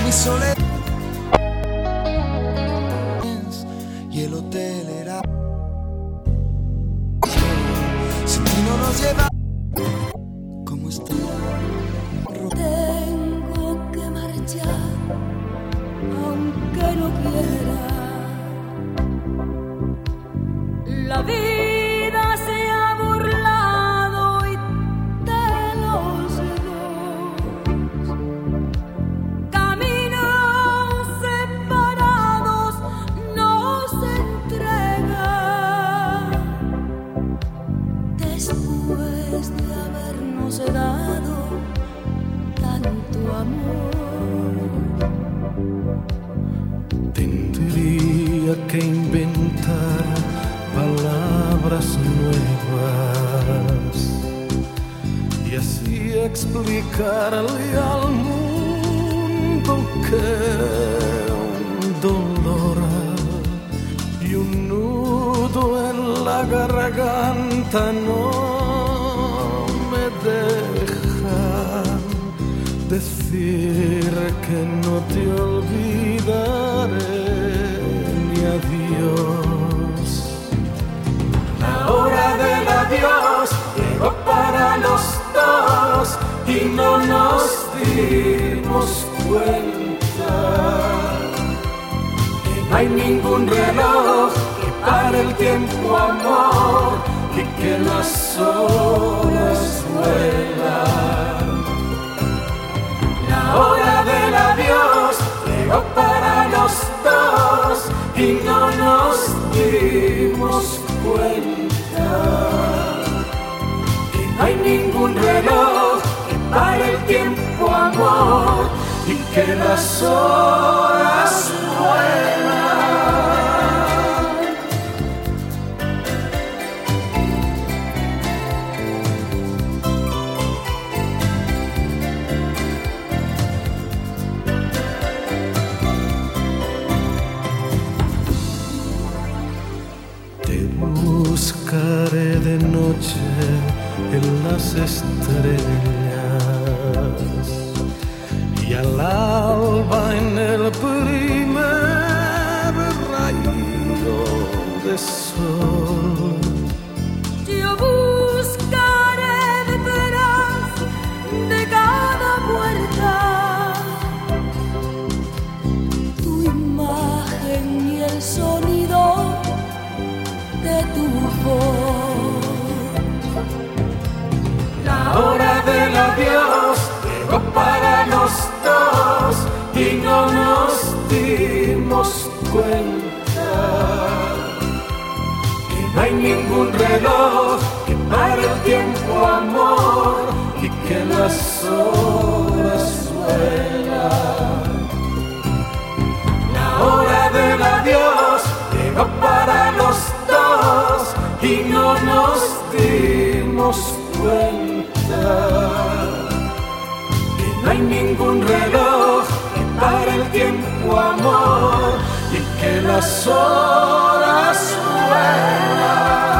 mi soledad y el hotel era sin ti no nos lleva. ¿Cómo está? Tengo que marchar aunque no quiera. La vida se ha burlado y de los dos caminos separados nos entregan después de habernos dado tanto amor. Tendría que inventar palabras nuevas y así explicarle al mundo que un dolor y un nudo en la garganta no me dejan decir que no te olvidaré ni adiós. La hora del adiós llegó para los dos y no nos dimos cuenta que no hay ningún reloj que pare el tiempo, amor, y que las horas vuelan. La hora del adiós llegó para los dos y no nos dimos cuenta que no hay ningún reloj que pare el tiempo, amor, y que las horas vuelan. Buscaré de noche en las estrellas y al alba en el primer rayo de sol. Yo buscaré detrás de cada puerta tu imagen y el sonido de tu voz. La hora del adiós llegó para los dos y no nos dimos cuenta que no hay ningún reloj que pare el tiempo, amor, y que las horas vuelan. La hora del adiós llegó para los dos y no nos dimos cuenta que no hay ningún reloj que pare el tiempo, amor, y que las horas vuelan.